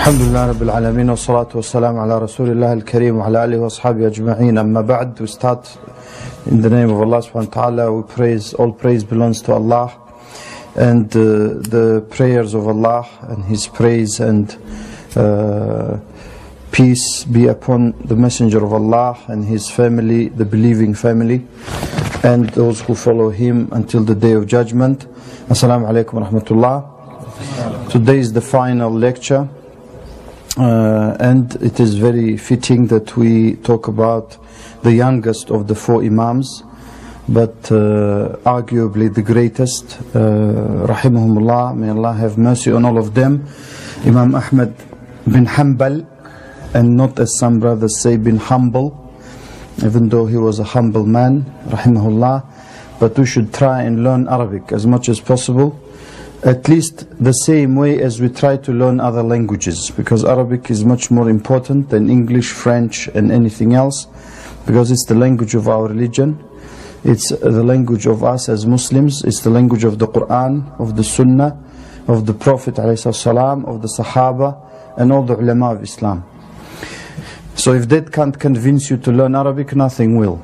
Alhamdulillah Rabbil Alameen wa salatu wa salam ala Rasulillah al-Kareem wa ala alihi wa ashabihi ajma'een. Amma ba'd, we start in the name of Allah subhanahu wa ta'ala. We praise, all praise belongs to Allah, and the prayers of Allah and His praise and peace be upon the Messenger of Allah and his family, the believing family, and those who follow him until the day of judgment. Assalamu alaikum wa rahmatullah. Today is the final lecture, and it is very fitting that we talk about the youngest of the four Imams, but arguably the greatest, rahimahumullah, may Allah have mercy on all of them, Imam Ahmad bin Hanbal, and not as some brothers say bin humble, even though he was a humble man, rahimahullah. But we should try and learn Arabic as much as possible, at least the same way as we try to learn other languages, because Arabic is much more important than English, French and anything else, because it's the language of our religion, it's the language of us as Muslims, it's the language of the Quran, of the Sunnah, of the Prophet ﷺ, of the Sahaba and all the ulama of Islam. So if that can't convince you to learn Arabic, nothing will.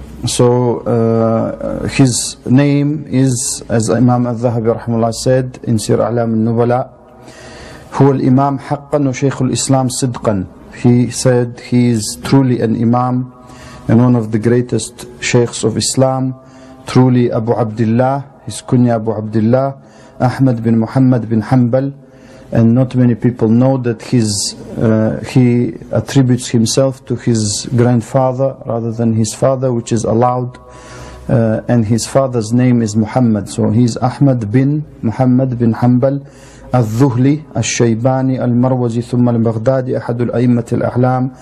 So his name is, as Imam al-Dhahabi rahimahullah said in Sir A'lam al-Nubala, huwa al-Imam haqqan wa Shaykh al-Islam sidqan. He said he is truly an Imam and one of the greatest Shaykhs of Islam, truly Abu Abdullah, his kunya Abu Abdullah, Ahmad bin Muhammad bin Hanbal. And not many people know that he attributes himself to his grandfather rather than his father, which is allowed, and his father's name is Muhammad. So he is Ahmad bin Muhammad bin Hanbal al-Dhuhli al-Shaybani al-Marwazi thumma al-Baghdadi ahad al-A'immat al-A'lam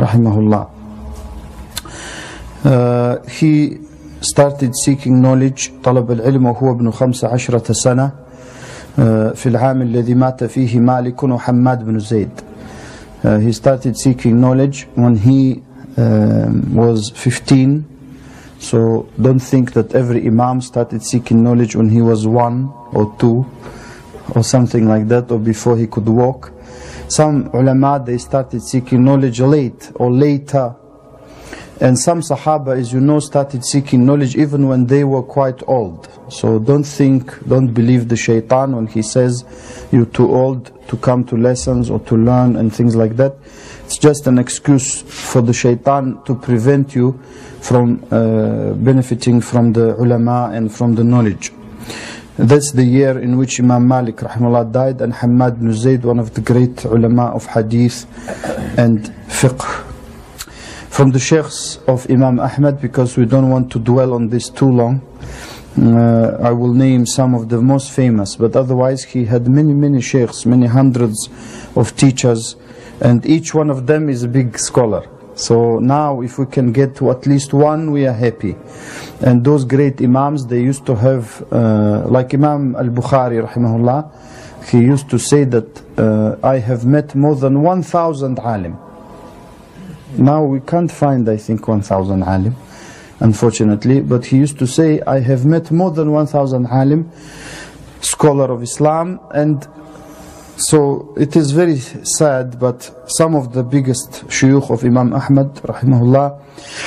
rahimahullah. He started seeking knowledge طلب العلم وهو ابن 15 سنة في العام الذي مات فيه مالك وحماد بن زيد. He started seeking knowledge when he was 15. So don't think that every Imam started seeking knowledge when he was 1 or 2 or something like that, or before he could walk. Some ulama, they started seeking knowledge late or later. And some Sahaba, as you know, started seeking knowledge even when they were quite old. So don't believe the shaitan when he says you're too old to come to lessons or to learn and things like that. It's just an excuse for the shaitan to prevent you from benefiting from the ulama and from the knowledge. That's the year in which Imam Malik rahimahullah died, and Hammad bin Zayd, one of the great ulama of hadith and fiqh. From the sheikhs of Imam Ahmad, because we don't want to dwell on this too long, I will name some of the most famous, but otherwise he had many sheikhs, many hundreds of teachers, and each one of them is a big scholar. So now if we can get to at least one, we are happy. And those great Imams, they used to have, like Imam al-Bukhari rahimahullah, he used to say that I have met more than 1,000 alim. Now we can't find, I think, 1,000 alim, unfortunately, but he used to say, I have met more than 1,000 alim, scholar of Islam. And so it is very sad, but some of the biggest shuyukh of Imam Ahmad rahimahullah,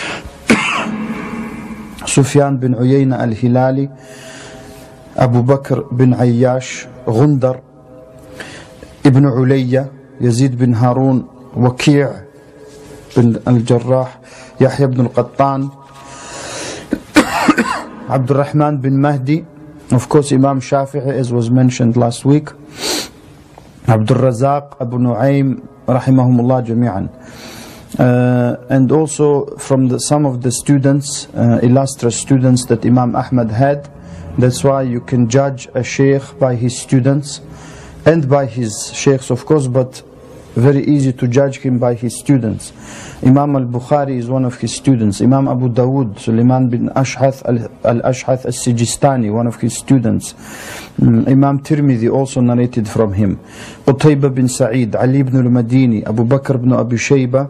Sufyan bin Uyayna al-Hilali, Abu Bakr bin Ayyash, Gundar, Ibn Ulayya, Yazid bin Harun, Waqi' bin al-Jarrah, Yahya ibn al-Qattan, Abdul Rahman bin Mahdi, of course Imam Shafi'i, as was mentioned last week, Abdul Razak, Abu Nu'aym, rahimahumullah jami'an. And also from some of the students, illustrious students that Imam Ahmad had. That's why you can judge a sheikh by his students and by his sheikhs, of course, but very easy to judge him by his students. Imam al-Bukhari is one of his students. Imam Abu Dawud, Sulaiman bin Ash'ath al-Ash'ath al-Sijistani, one of his students. Imam Tirmidhi also narrated from him. Qutayba bin Sa'id, Ali ibn al-Madini, Abu Bakr ibn Abi Shayba,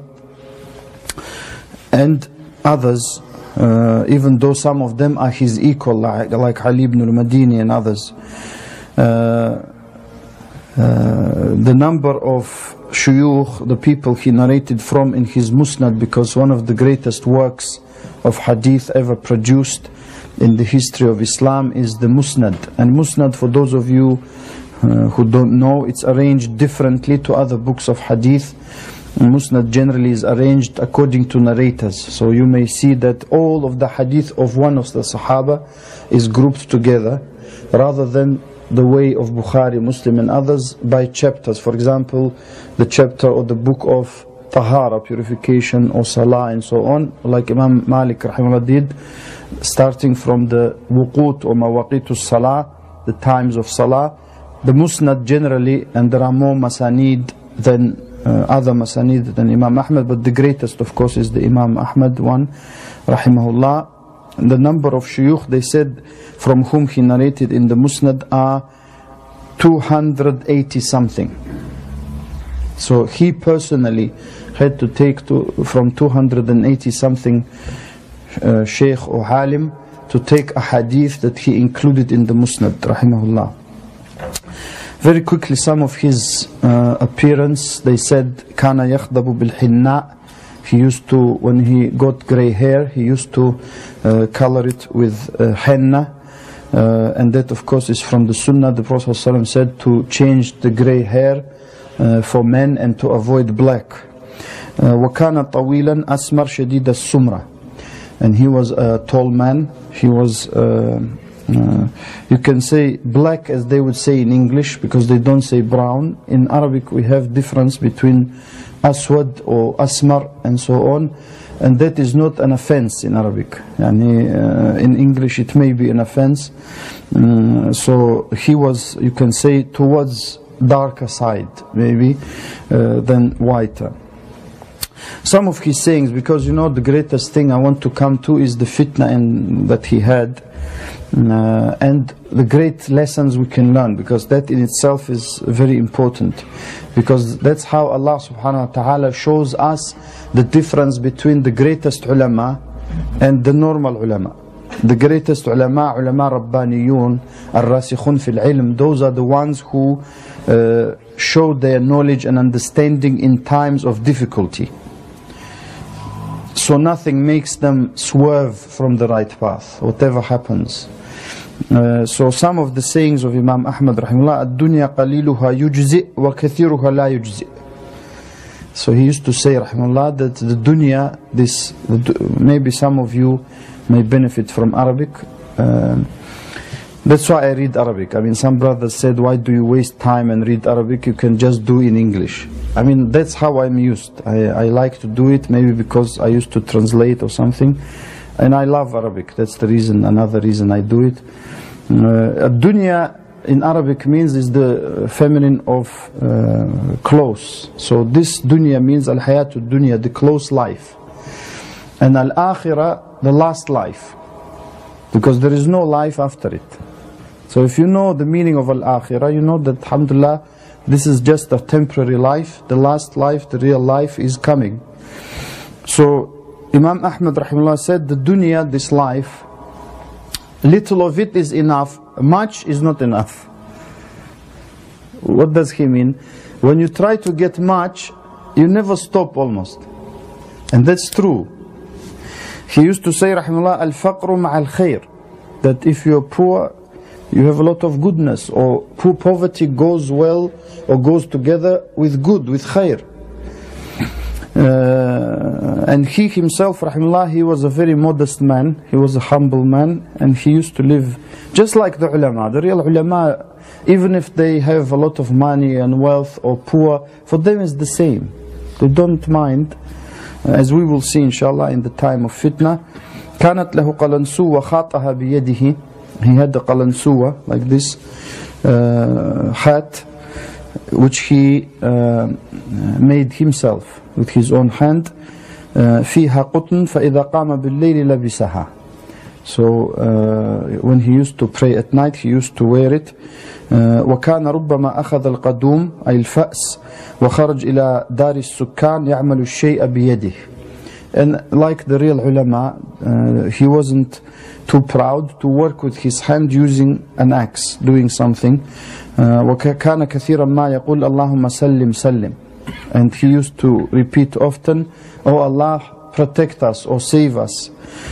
and others, even though some of them are his equal, like Ali ibn al-Madini and others. the number of shuyukh, the people he narrated from in his Musnad, because one of the greatest works of hadith ever produced in the history of Islam is the Musnad. And Musnad, for those of you who don't know, it's arranged differently to other books of hadith. Musnad generally is arranged according to narrators. So you may see that all of the hadith of one of the Sahaba is grouped together, rather than the way of Bukhari, Muslim and others by chapters. For example, the chapter or the book of Tahara, purification, or Salah and so on, like Imam Malik rahimahullah did, starting from the wuqut or mawaqitus Salah, the times of Salah. The Musnad generally, and there are more masanid than other masanid than Imam Ahmad, but the greatest of course is the Imam Ahmad one, rahimahullah. And the number of shuyukh, they said, from whom he narrated in the Musnad are 280 something. So he personally had to take from 280 something sheikh or halim to take a hadith that he included in the Musnad, rahimahullah. Very quickly, some of his appearance, they said, kana yakhdabu bil hinna. He used to, when he got grey hair, he used to color it with henna, and that of course is from the Sunnah. The Prophet ﷺ said to change the grey hair for men and to avoid black. وَكَانَ طَوِيلًا أَسْمَرْ شَدِيدَ السُّمْرَةِ. And he was a tall man. He was, you can say black as they would say in English, because they don't say brown. In Arabic we have difference between aswad or asmar and so on, and that is not an offense in Arabic. In English it may be an offense. So he was, you can say, towards darker side maybe than whiter. Some of his sayings, because the greatest thing I want to come to is the fitna that he had, and the great lessons we can learn, because that in itself is very important, because that's how Allah subhanahu wa ta'ala shows us the difference between the greatest ulama and the normal ulama. The greatest ulama rabbaniyun, al-rasikhun fil ilm, those are the ones who show their knowledge and understanding in times of difficulty. So nothing makes them swerve from the right path, whatever happens. So some of the sayings of Imam Ahmad rahimahullah, الدنيا قليلها يجزئ وكثيرها لا يجزئ. So he used to say rahimahullah that the dunya, maybe some of you may benefit from Arabic. That's why I read Arabic. Some brothers said, why do you waste time and read Arabic? You can just do in English. That's how I'm used. I like to do it, maybe because I used to translate or something. And I love Arabic. That's the reason, another reason I do it. Dunya in Arabic means is the feminine of close. So this dunya means al-hayatu dunya, the close life. And al-akhirah, the last life. Because there is no life after it. So if you know the meaning of al-akhirah, you know that, alhamdulillah, this is just a temporary life. The last life, the real life is coming. So Imam Ahmad rahimahullah said, the dunya, this life, little of it is enough, much is not enough. What does he mean? When you try to get much, you never stop almost. And that's true. He used to say, rahimahullah, al-faqru ma'al khair, that if you're poor, you have a lot of goodness, or poverty goes well or goes together with good, with khair. And he himself, rahimahullah, he was a very modest man, he was a humble man, and he used to live just like the ulama. The real ulama, even if they have a lot of money and wealth or poor, for them is the same. They don't mind, as we will see inshallah in the time of fitna. كانت له قلنسوة خاطها بيده. He had the qalansuwa, like this hat, which he made himself with his own hand. فيها قطن فإذا قام بالليل لبسها. So when he used to pray at night, he used to wear it. وكان ربما أخذ القدوم أي الفأس وخرج إلى دار السكان يعمل الشيء بيده. And like the real ulama, he wasn't too proud to work with his hand using an axe, doing something. وكان كثيرا ما يقول اللهم سلم سلم. And he used to repeat often, "Oh Allah, protect us or save us."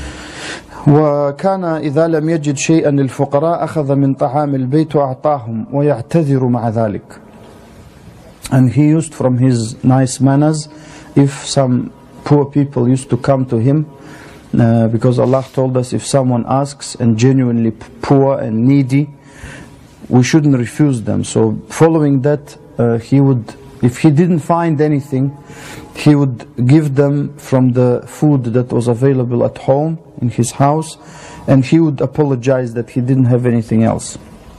وكان إذا لم يجد شيئا للفقراء أخذ من طعام البيت وأعطاهم ويعتذر مع ذلك. And he used from his nice manners, if some poor people used to come to him, because Allah told us if someone asks and genuinely poor and needy, we shouldn't refuse them. So following that, he would, if he didn't find anything, he would give them from the food that was available at home in his house, and he would apologize that he didn't have anything else.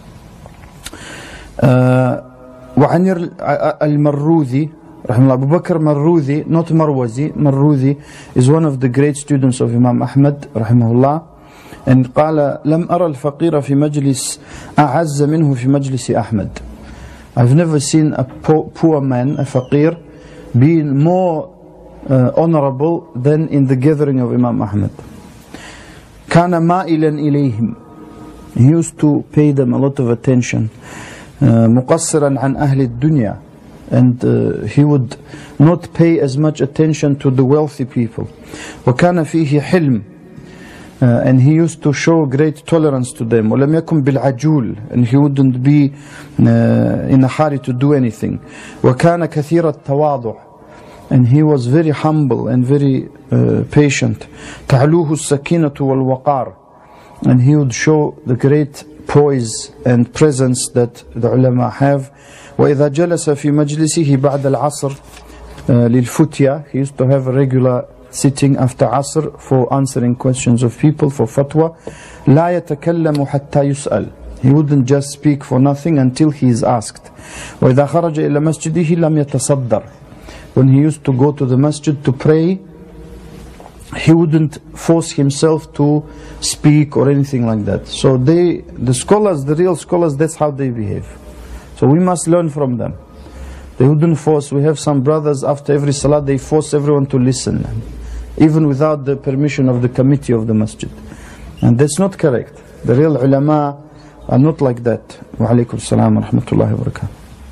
وعن المروذي رحمه الله, Abu Bakr Marruzi, not Marwazi, Marruzi is one of the great students of Imam Ahmad رحمه الله. And قال لم أرى الفقير في مجلس أعز منه في مجلس أحمد. I've never seen a poor man, a faqir, being more honorable than in the gathering of Imam Ahmad. كان مائلا إليهم. He used to pay them a lot of attention. مقصرا عن أهل الدنيا. And he would not pay as much attention to the wealthy people. وكان فيه حلم. And he used to show great tolerance to them. ولم يكن بالعجول. And he wouldn't be in a hurry to do anything. وكان كثير التواضع. And he was very humble and very patient. تعلوه السكينة والوقار. And he would show the great poise and presence that the ulama have. وإذا جلس في مجلسه بعد العصر للفتية. He used to have a regular sitting after Asr for answering questions of people, for fatwa. لا يتكلم حتى يسأل. He wouldn't just speak for nothing until he is asked. وإذا خرج إلى مسجده لم يتصدر. When he used to go to the masjid to pray, he wouldn't force himself to speak or anything like that. So the scholars, the real scholars, that's how they behave. So we must learn from them. They wouldn't force. We have some brothers, after every salah they force everyone to listen, even without the permission of the committee of the masjid. And that's not correct. The real ulama are not like that. Wa alaykum assalam wa rahmatullahi wa barakatuh.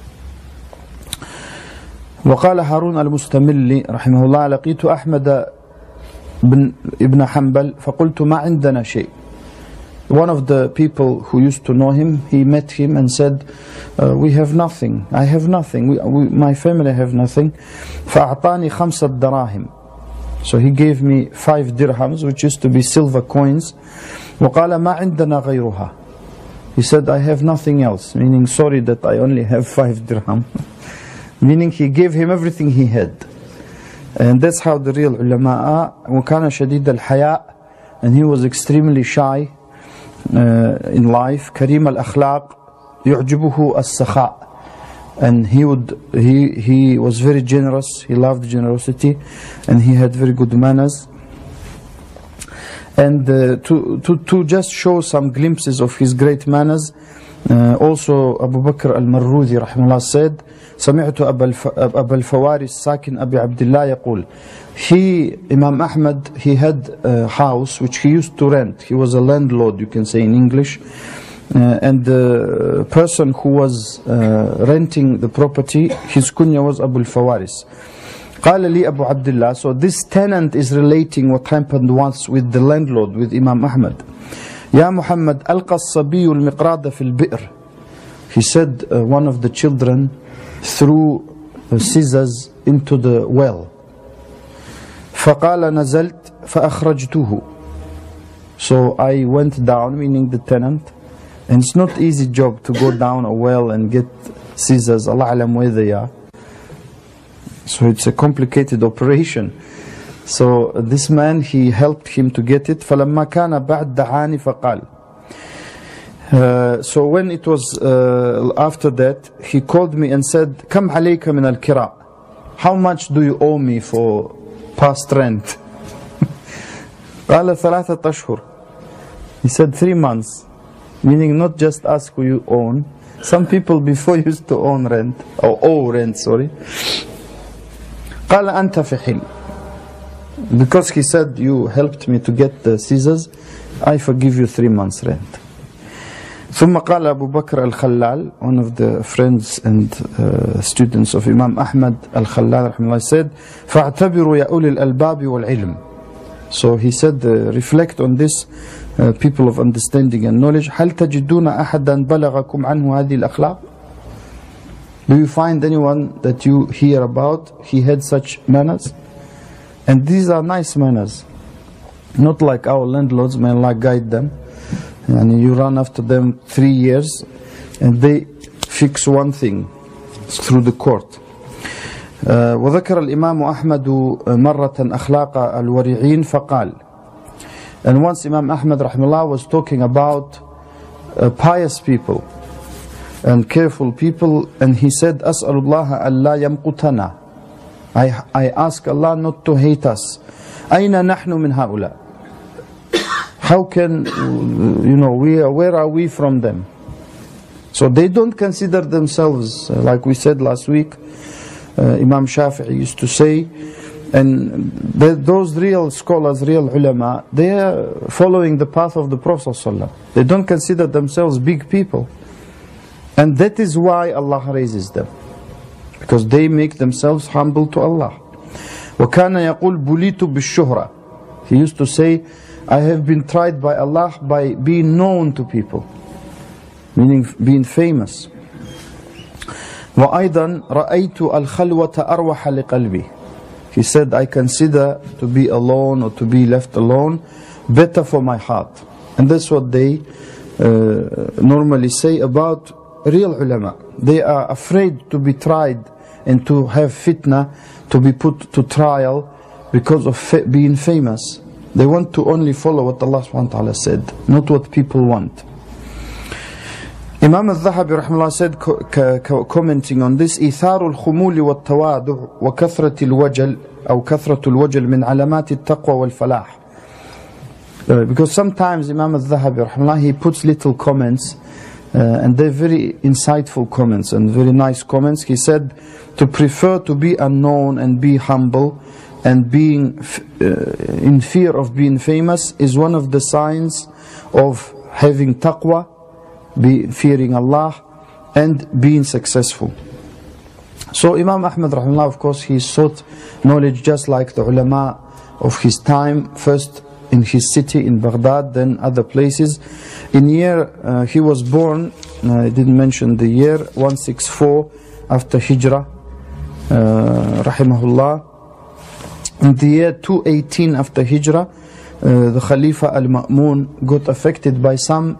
وقال هارون المستملي رحمه الله لقيت أحمد ابن حنبل فقلت ما عندنا شيء. One of the people who used to know him, he met him and said, we have nothing, I have nothing, my family have nothing. فأعطاني 5 دراهم. So he gave me 5 dirhams, which used to be silver coins. وقال ما عندنا غيرها. He said, I have nothing else, meaning sorry that I only have 5 dirham. Meaning he gave him everything he had. And that's how the real ulama are. وكان شديد الحياء. And he was extremely shy in life. كريم الأخلاق. يعجبه السخاء. And he was very generous. He loved generosity. And he had very good manners. And to just show some glimpses of his great manners, also Abu Bakr al-Marruzi rahimahullah said, سمعت أبا الفوارس ساكن أبي عبد الله يقول, Imam Ahmad, he had a house which he used to rent. He was a landlord, you can say in English. And the person who was renting the property, his kunya was Abu al-Fawaris. قال لي أبو عبد الله. So this tenant is relating what happened once with the landlord, with Imam Ahmad. يا محمد ألقى الصبي المقراض في البئر. He said one of the children threw scissors into the well. فقال نزلت فأخرجته. So I went down, meaning the tenant. And it's not easy job to go down a well and get scissors. Allah alam where they are. So it's a complicated operation. So this man, he helped him to get it. فلما كان بعد دعاني فقال. So when it was after that, he called me and said, كم عليك من الكراء? How much do you owe me for past rent? قال 3 أشهر. He said 3 months. Meaning not just ask who you own. Some people before used to own rent, or owe rent, sorry. قال أنت في حل. Because he said you helped me to get the scissors, I forgive you 3 months rent. ثم قال أبو بكر الخلال, one of the friends and students of Imam Ahmad al-Khallal رحمه الله, said فاعتبروا يا أولي الألباب والعلم. So he said, reflect on this, people of understanding and knowledge. هل تجدون أحدا بلغكم عنه هذه الأخلاق? Do you find anyone that you hear about, he had such manners? And these are nice manners, not like our landlords, may Allah guide them. And you run after them 3 years and they fix one thing through the court. وذكر الإمام أحمد مرة أخلاق الورعين فقال, and once Imam Ahmad rahimahullah was talking about pious people and careful people, and he said, أسأل الله ألا يمقتنا, I ask Allah not to hate us. أين نحن من هؤلاء? How can, where are we from them? So they don't consider themselves, like we said last week, Imam Shafi'i used to say, and those real scholars, real ulama, they are following the path of the Prophet ﷺ. They don't consider themselves big people. And that is why Allah raises them, because they make themselves humble to Allah. وَكَانَ يَقُولُ بُلِيتُ بِالشُّهْرَةِ. He used to say, I have been tried by Allah by being known to people, meaning being famous. وَأَيْضًا رَأَيْتُ الْخَلْوَةَ أَرْوَحَ لِقَلْبِي. He said, I consider to be alone or to be left alone better for my heart. And that's what they normally say about real ulama. They are afraid to be tried and to have fitna, to be put to trial because of being famous. They want to only follow what Allah subhanahu wa ta'ala said, not what people want. Imam al-Dhahabi rahimahullah said, commenting on this, إِثَارُ الْخُمُولِ وَالتَّوَاضُعُ وَكَثْرَةِ الْوَجَلِ أو كثرة الوجل من علامات التقوى والفلاح. Because sometimes Imam al-Dhahabi rahimahullah, he puts little comments, and they're very insightful comments and very nice comments. He said, to prefer to be unknown and be humble and being in fear of being famous is one of the signs of having taqwa, fearing Allah, and being successful. So Imam Ahmad rahimahullah, of course, he sought knowledge just like the ulama of his time, first in his city in Baghdad, then other places. In year he was born, I didn't mention the year, 164 after Hijrah, rahimahullah. In the year 218 after Hijrah, the Khalifa al-Ma'mun got affected by some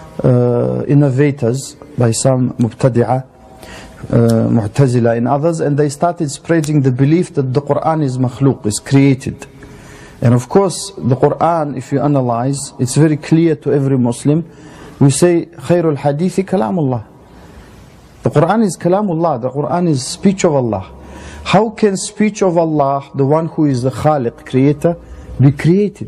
innovators, by some Mubtadi'ah, Mu'tazila and others, and they started spreading the belief that the Quran is makhluq, is created. And of course, the Quran, if you analyze, it's very clear to every Muslim. We say, Khairul Hadithi Kalamullah. The Quran is Kalamullah, the Quran is speech of Allah. How can speech of Allah, the one who is the Khaliq, creator, be created?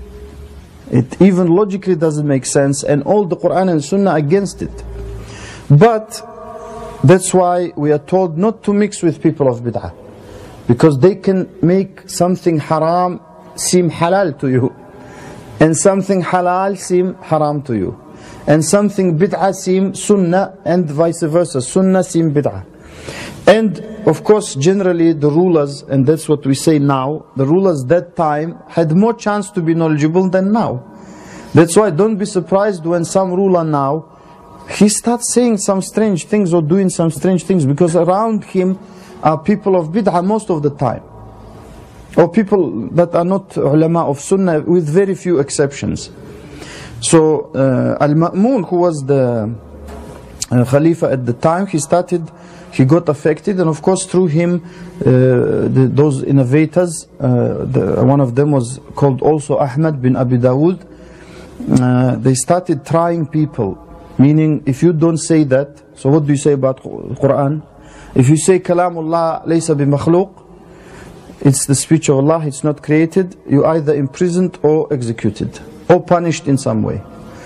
It even logically doesn't make sense, and all the Quran and Sunnah against it. But that's why we are told not to mix with people of bid'ah, because they can make something haram seem halal to you, and something halal seem haram to you, and something bid'ah seem sunnah, and vice versa, sunnah seem bid'ah. And of course, generally the rulers, and that's what we say now, the rulers that time had more chance to be knowledgeable than now. That's why don't be surprised when some ruler now, he starts saying some strange things or doing some strange things, because around him are people of bid'ah most of the time, or people that are not ulama of sunnah, with very few exceptions. So Al-Ma'mun, who was the Khalifa at the time, he got affected, and of course through him those innovators, one of them was called also Ahmad bin Abi Dawud, they started trying people, meaning if you don't say that, so what do you say about Quran? If you say Kalamullah laysa bi makhluq, it's the speech of Allah, it's not created, you either imprisoned or executed or punished in some way.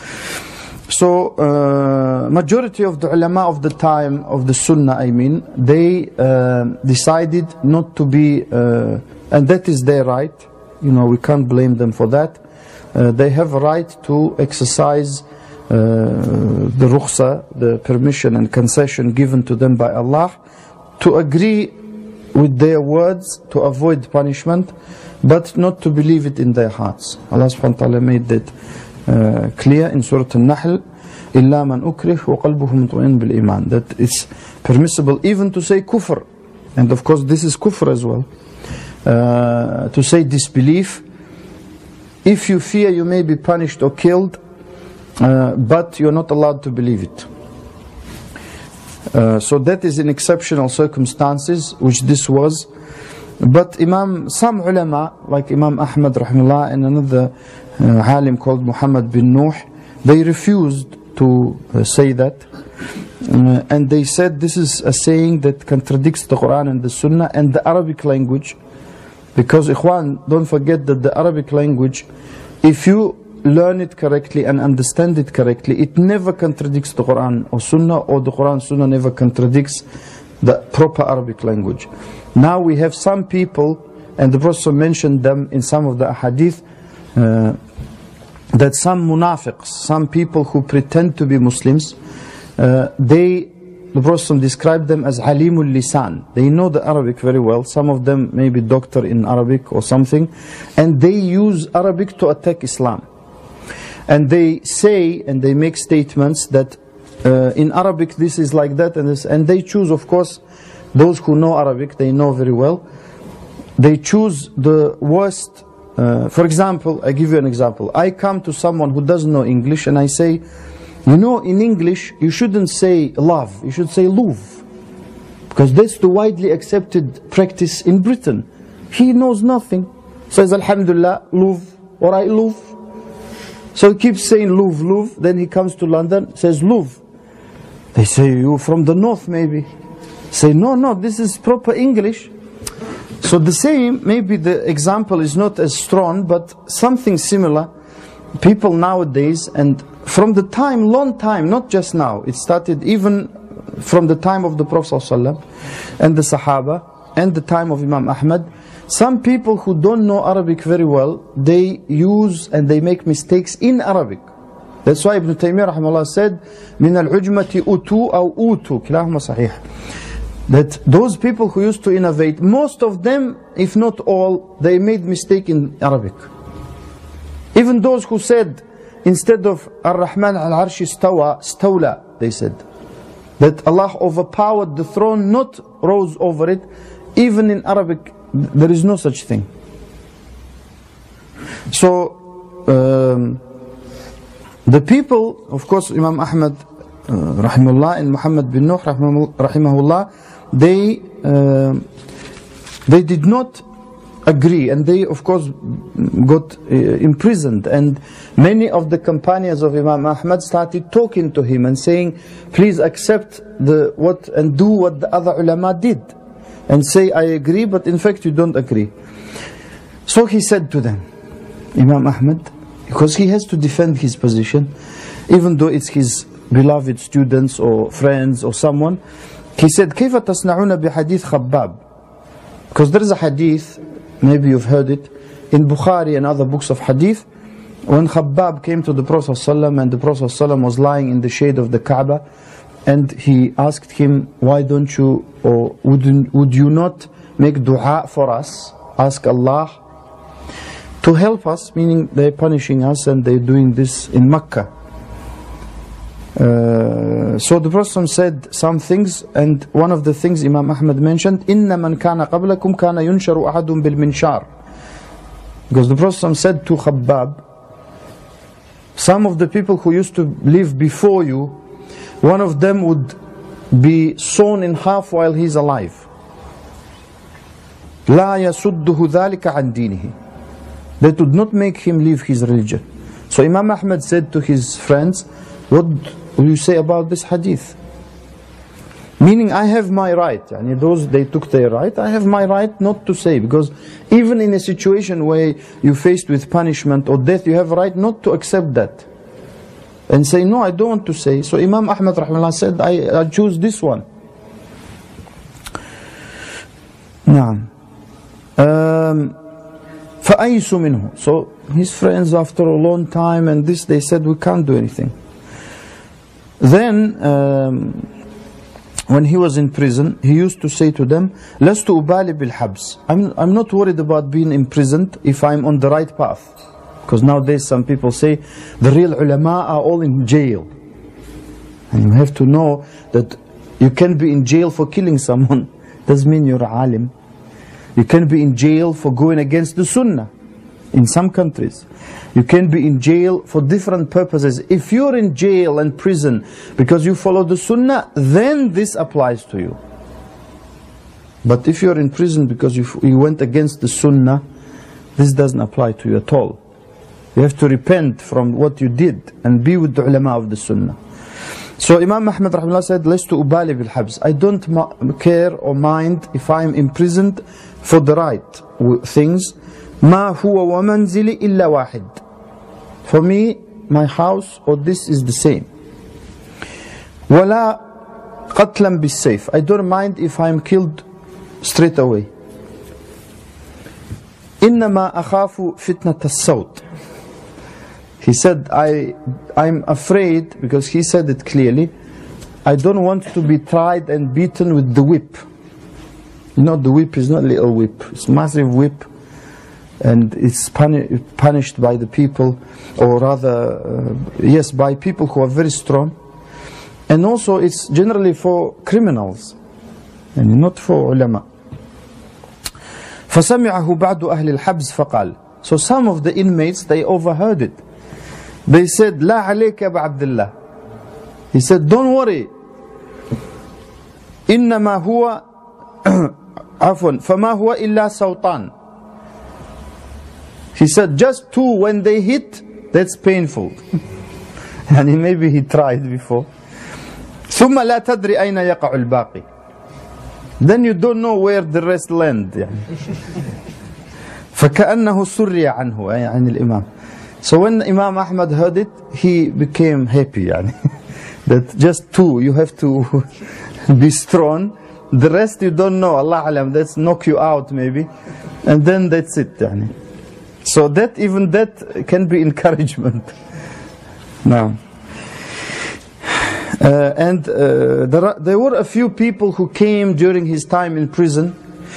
So majority of the ulama of the time of the Sunnah, they decided not to be, and that is their right, we can't blame them for that. they have a right to exercise the rukhsa, the permission and concession given to them by Allah, to agree with their words to avoid punishment, but not to believe it in their hearts. Allah subhanahu wa ta'ala made that clear in Surah Al-Nahl, إِلَّا مَنْ أُكْرِهُ وَقَلْبُهُ مُطْمَئِنٌ بِالْإِيمَانِ, that it's permissible even to say kufr, and of course this is kufr as well, to say disbelief, if you fear you may be punished or killed, but you're not allowed to believe it. So that is in exceptional circumstances, which this was. But some ulama, like Imam Ahmad rahimahullah and another alim called Muhammad bin Nuh, they refused to say that. And they said this is a saying that contradicts the Quran and the Sunnah and the Arabic language. Because, Ikhwan, don't forget that the Arabic language, if you learn it correctly and understand it correctly, it never contradicts the Quran or Sunnah, or the Quran Sunnah never contradicts the proper Arabic language. Now we have some people, and the Prophet mentioned them in some of the hadith, that some munafiqs, some people who pretend to be Muslims, the Prophet described them as alimul lisan. They know the Arabic very well. Some of them may be doctor in Arabic or something, and they use Arabic to attack Islam. And they say and they make statements that in Arabic this is like that and this, and they choose, of course, those who know Arabic, they know very well, they choose the worst. For example, I give you an example. I come to someone who doesn't know English and I say, you know, in English you shouldn't say love, you should say love, because that's the widely accepted practice in Britain. He knows nothing, says Alhamdulillah, love, or I love. So he keeps saying love, love. Then he comes to London, says love. They say, you from the north maybe. Say, no, this is proper English. So the same, maybe the example is not as strong, but something similar. People nowadays, and from the time, long time, not just now, it started even from the time of the Prophet ﷺ and the Sahaba and the time of Imam Ahmad. Some people who don't know Arabic very well, they use and they make mistakes in Arabic. That's why Ibn Taymiyyah rahimahullah said, مِنَ الْعُجْمَةِ أُتُوا أَوْ أُوتُوا كِلَاهُمَا صحيح. That those people who used to innovate, most of them, if not all, they made mistake in Arabic. Even those who said, instead of Ar-Rahman al-Arshi stawa, stawla, they said. That Allah overpowered the throne, not rose over it. Even in Arabic, there is no such thing. So, the people, of course, Imam Ahmad rahimahullah and Muhammad bin Nuh rahimahullah, they did not agree, and they of course got imprisoned, and many of the companions of Imam Ahmad started talking to him and saying, please accept what and do what the other ulama did, and say I agree, but in fact you don't agree. So he said to them, Imam Ahmad, because he has to defend his position, even though it's his beloved students or friends or someone, he said, كيف تصنعون بحديث خباب? Because there is a hadith, maybe you've heard it, in Bukhari and other books of hadith, when Khabbab came to the Prophet ﷺ and the Prophet ﷺ was lying in the shade of the Kaaba, and he asked him, why don't you, or would you not make dua for us, ask Allah to help us, meaning they're punishing us and they're doing this in Makkah. So the Prophet said some things, and one of the things Imam Ahmad mentioned, إِنَّ مَنْ كَانَ قَبْلَكُمْ كَانَ يُنْشَرُ أَحَدٌ بِالْمِنْشَارِ. Because the Prophet said to Khabbab, some of the people who used to live before you, one of them would be sawn in half while he's alive. لَا يَسُدُّهُ ذَلِكَ عَنْ دِينِهِ. That would not make him leave his religion. So Imam Ahmad said to his friends, what will you say about this hadith? Meaning, I have my right. And those, they took their right. I have my right not to say. Because even in a situation where you're faced with punishment or death, you have a right not to accept that. And say, no, I don't want to say. So Imam Ahmad rahimahullah said, I choose this one. Naam. فأيسوا منه. So his friends, after a long time and this, they said, we can't do anything. Then when he was in prison, he used to say to them, لست أبالي بالحبس. I'm not worried about being imprisoned if I'm on the right path. Because nowadays some people say the real ulama are all in jail. And you have to know that you can be in jail for killing someone. Doesn't mean you're a alim. You can be in jail for going against the sunnah in some countries. You can be in jail for different purposes. If you're in jail and prison because you follow the sunnah, then this applies to you. But if you're in prison because you went against the sunnah, this doesn't apply to you at all. You have to repent from what you did and be with the ulama of the sunnah. So Imam Ahmad rahimahullah said, لست أبالي بالحبس. I don't care or mind if I am imprisoned for the right things. ما هو ومنزلي إلا واحد. For me, my house or this is the same. ولا قتلا بالسيف. I don't mind if I am killed straight away. إنما أخاف فتنة الصوت. He said, I'm afraid, because he said it clearly, I don't want to be tried and beaten with the whip. You know, the whip is not a little whip, it's a massive whip, and it's punished by the people, or rather, yes, by people who are very strong. And also it's generally for criminals, and not for ulama. فَسَمِعَهُ بَعْدُ أَهْلِ الْحَبْزِ فَقَالِ. So some of the inmates, they overheard it. They said, لا عليك يا أبا عبد الله. He said, don't worry. إنما هو عفوا فما هو إلا صوتان. He said, just two, when they hit, that's painful. And maybe he tried before. ثم لا تدري أين يقع الباقي. Then you don't know where the rest land. فكأنه سري عنه عن الإمام. So when Imam Ahmad heard it, he became happy. That just two, you have to be strong. The rest you don't know. Allah alam, that's knock you out maybe. And then that's it. So that, even that can be encouragement. Now. There were a few people who came during his time in prison.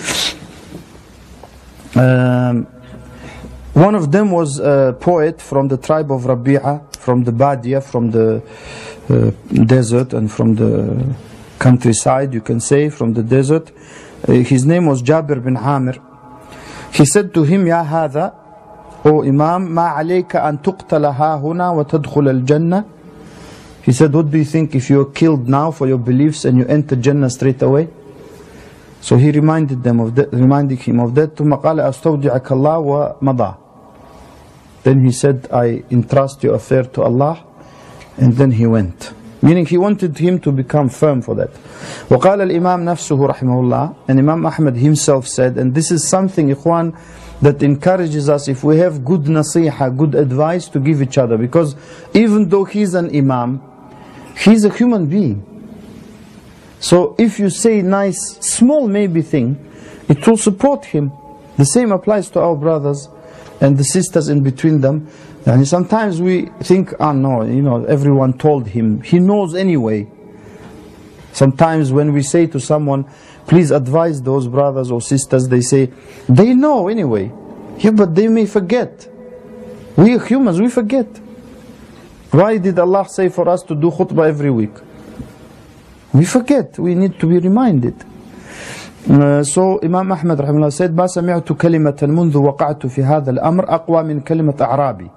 One of them was a poet from the tribe of Rabi'a, from the Badia, from the desert and from the countryside, you can say, from the desert. His name was Jabir bin Amir. He said to him, Ya hadha, O Imam, ma alayka an tuqtala ha huna wa tadkhul al-jannah. He said, what do you think if you are killed now for your beliefs and you enter Jannah straight away? So he reminded him of that. ثم قال أستودعك الله ومضى. Then he said, I entrust your affair to Allah, and then he went. Meaning he wanted him to become firm for that. وقال الإمام نفسه رحمه الله, and Imam Ahmad himself said, and this is something, ikhwan, that encourages us, if we have good nasiha, good advice, to give each other. Because even though he's an imam, he's a human being. So if you say nice, small maybe thing, it will support him. The same applies to our brothers and the sisters in between them. And sometimes we think, oh no, everyone told him. He knows anyway. Sometimes when we say to someone, please advise those brothers or sisters, they say, they know anyway. Yeah, but they may forget. We humans, we forget. Why did Allah say for us to do khutbah every week? We forget. We need to be reminded. So Imam Ahmad rahimahullah said, ما سمعت كلمة منذ وقعت في هذا الأمر أقوى من كلمة أعرابي.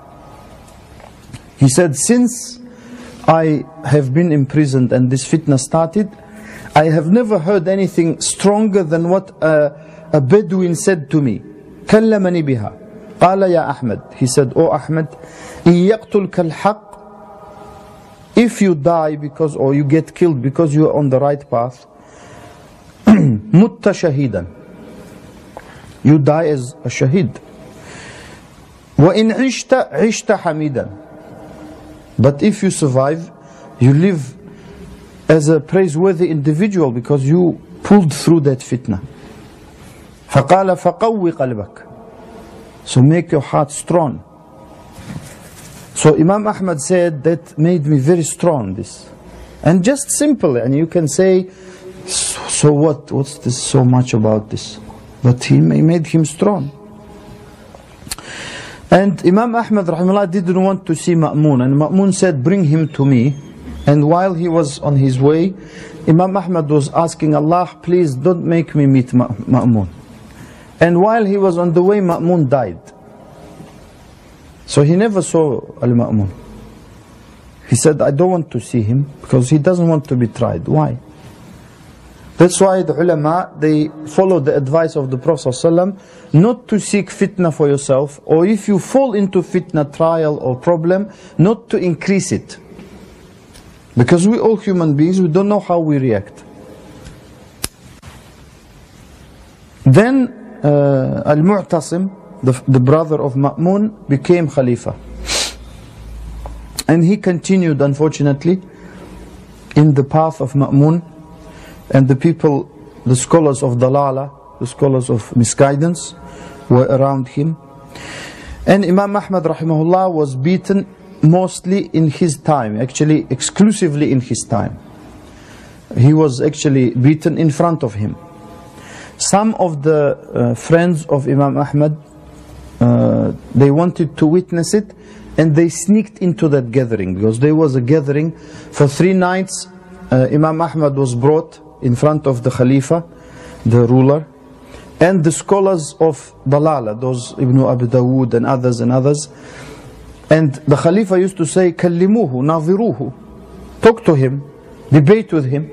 He said, since I have been imprisoned and this fitna started, I have never heard anything stronger than what a Bedouin said to me. كلمني بها. قال يا أحمد. He said, O Ahmad, إن يقتلك الحق, if you die because, or you get killed because you are on the right path, مت شهيدا, you die as a shaheed. وإن عشت عشت حميدا, but if you survive, you live as a praiseworthy individual because you pulled through that fitna. فقال فقوي قلبك. So make your heart strong. So Imam Ahmad said, that made me very strong, this. And just simple, and you can say, so what? What's this so much about this? But he made him strong. And Imam Ahmad rahimahullah didn't want to see Ma'mun, and Ma'mun said, bring him to me. And while he was on his way, Imam Ahmad was asking Allah, please don't make me meet Ma'mun. And while he was on the way, Ma'mun died. So he never saw Al-Ma'mun. He said, I don't want to see him, because he doesn't want to be tried. Why? That's why the ulama, they follow the advice of the Prophet ﷺ, not to seek fitna for yourself, or if you fall into fitna, trial or problem, not to increase it. Because we all human beings, we don't know how we react. Then Al-Mu'tasim, the brother of Ma'mun, became Khalifa. And he continued, unfortunately, in the path of Ma'mun. And the people, the scholars of Dalala, the scholars of misguidance, were around him. And Imam Ahmad rahimahullah was beaten mostly in his time, actually exclusively in his time. He was actually beaten in front of him. Some of the friends of Imam Ahmad, they wanted to witness it, and they sneaked into that gathering, because there was a gathering for 3 nights. Imam Ahmad was brought in front of the Khalifa, the ruler, and the scholars of Dalala, those Ibn Abi Dawood and others. And the Khalifa used to say, Kallimuhu, Naviruhu, talk to him, debate with him.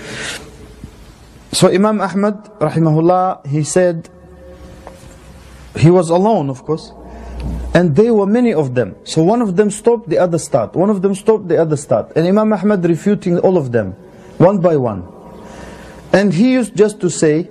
So Imam Ahmad, rahimahullah, he said, he was alone, of course, and there were many of them. So one of them stopped, the other start. One of them stopped, the other start. And Imam Ahmad refuting all of them, one by one. And he used just to say,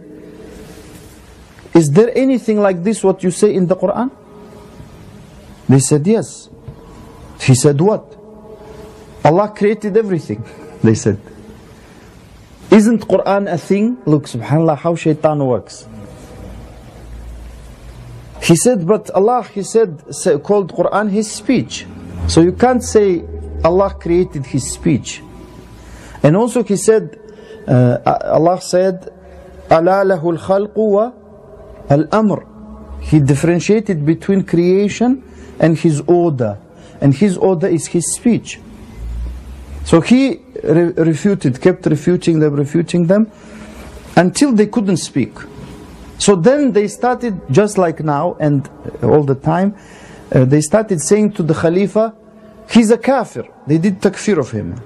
is there anything like this what you say in the Quran? They said yes. He said what? Allah created everything, they said. Isn't Quran a thing? Look, subhanAllah, how shaitan works. He said, but Allah, he said, called Quran his speech. So you can't say Allah created his speech. And also he said, Allah said, أَلَا لَهُ الْخَلْقُ وَالْأَمْرُ. He differentiated between creation and his order. And his order is his speech. So he refuted, kept refuting them, until they couldn't speak. So then they started, just like now and all the time, they started saying to the Khalifa, he's a kafir. They did takfir of him.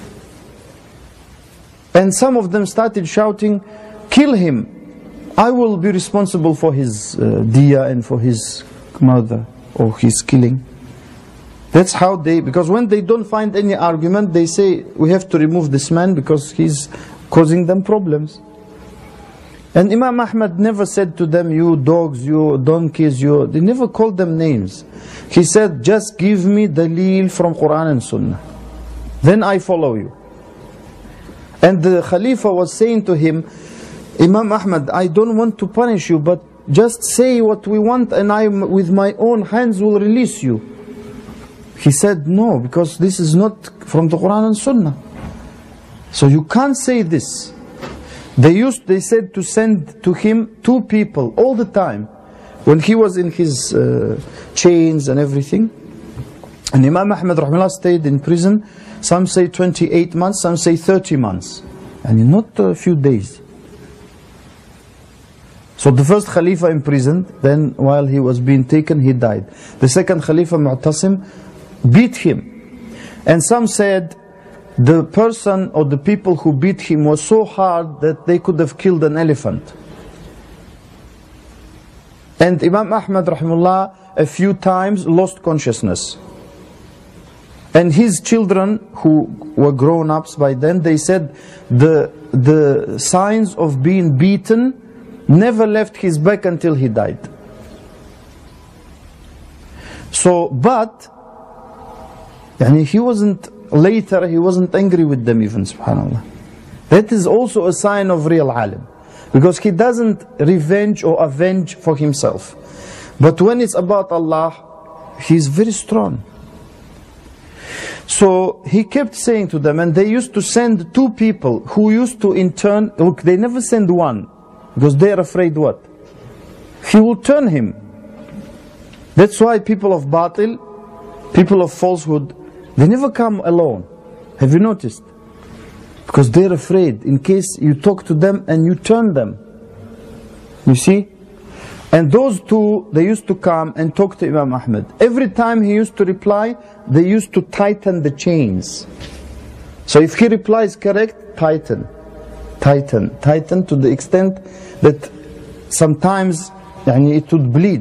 And some of them started shouting, kill him. I will be responsible for his diya and for his murder or his killing. That's how they, because when they don't find any argument, they say, we have to remove this man because he's causing them problems. And Imam Ahmad never said to them, you dogs, you donkeys, they never called them names. He said, just give me dalil from Quran and Sunnah. Then I follow you. And the Khalifa was saying to him, Imam Ahmad, I don't want to punish you, but just say what we want and I, with my own hands, will release you. He said, no, because this is not from the Quran and Sunnah. So you can't say this. They said to send to him 2 people all the time, when he was in his chains and everything. And Imam Ahmad rahimahullah stayed in prison. Some say 28 months, some say 30 months. And not a few days. So the first Khalifa imprisoned, then while he was being taken, he died. The second Khalifa, Mu'tasim, beat him. And some said the person or the people who beat him was so hard that they could have killed an elephant. And Imam Ahmad rahimahullah a few times lost consciousness. And his children, who were grown-ups by then, they said the signs of being beaten never left his back until he died. So, but he wasn't later, he wasn't angry with them even, subhanAllah. That is also a sign of real alim, because he doesn't revenge or avenge for himself, But when it's about Allah, he's very strong. So he kept saying to them, and they used to send two people who used to in turn, look, they never send one, because they're afraid what? He will turn him. That's why people of batil, people of falsehood, they never come alone. Have you noticed? Because they're afraid in case you talk to them and you turn them. You see? And those two, they used to come and talk to Imam Ahmad. Every time he used to reply, they used to tighten the chains. So if he replies correct, tighten, tighten, tighten to the extent that sometimes it would bleed.